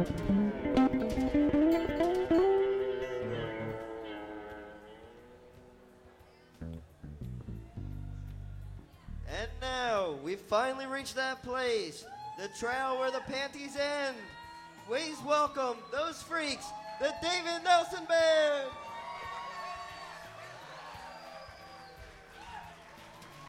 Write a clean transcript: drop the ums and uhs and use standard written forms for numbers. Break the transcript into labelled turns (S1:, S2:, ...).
S1: And now, we finally reached that place, the trail where the panties end. Please welcome those freaks, the David Nelson Band!